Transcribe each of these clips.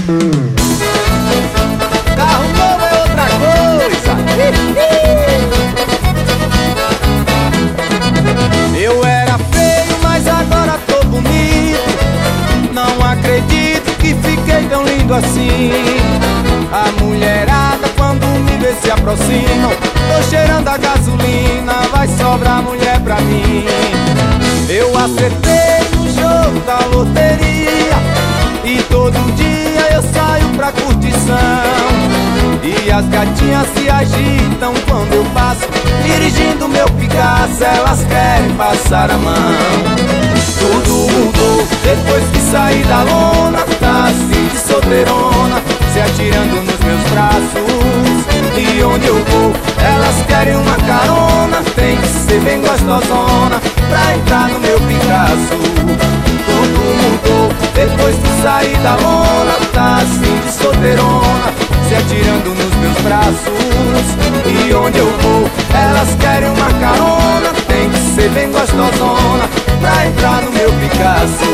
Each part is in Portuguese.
Carro novo é outra coisa. Eu era feio, mas agora tô bonito. Não acredito que fiquei tão lindo assim. A mulherada quando me vê se aproximam. Tô cheirando a gasolina, vai sobrar mulher pra mim. Eu acertei no jogo da loteria e todo dia eu saio pra curtição. E as gatinhas se agitam quando eu passo, dirigindo meu Picasso, elas querem passar a mão. Tudo mudou depois que saí da lona, tá assim de solteirona, se atirando nos meus braços. E onde eu vou, elas querem uma carona, tem que ser bem gostosona pra entrar no meu Picasso. Tudo mudou depois que saí da lona, tá assim de solteirona, se atirando nos meus braços. E onde eu vou, elas querem uma carona, tem que ser bem gostosona pra entrar no meu Picasso.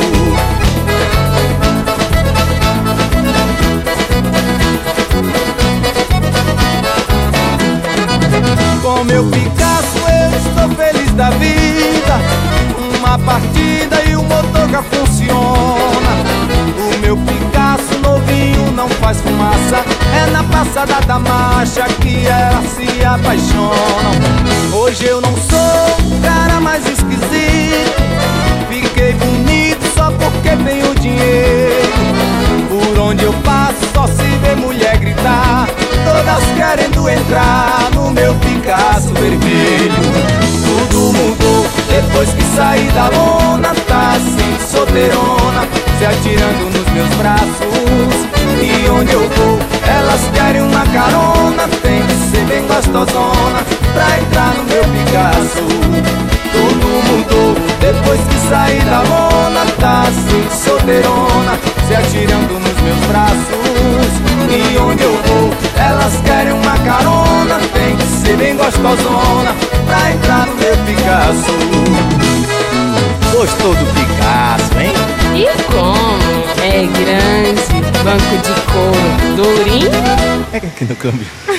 Com meu Picasso eu estou feliz da vida. Uma partida e o motor já funciona. O meu Picasso novinho não faz fumaça, é na passada da marcha que elas se apaixonam. Hoje eu não sou o cara mais esquisito, fiquei bonito só porque tenho dinheiro. Por onde eu passo só se vê mulher gritar, todas querendo entrar no meu Picasso vermelho. Tudo mudou depois que saí da lona, tá assim solteirona, se atirando nos meus braços. E onde eu vou, elas querem uma carona, tem que ser bem gostosona pra entrar no meu Picasso. Tudo mudou depois que saí da lona, tá assim solteirona, se atirando nos meus braços. E onde eu vou, elas querem uma carona, tem que ser bem gostosona pra entrar no meu Picasso. Gostou do Picasso, hein? E como? É grande, banco de couro, durinho. É aqui no câmbio.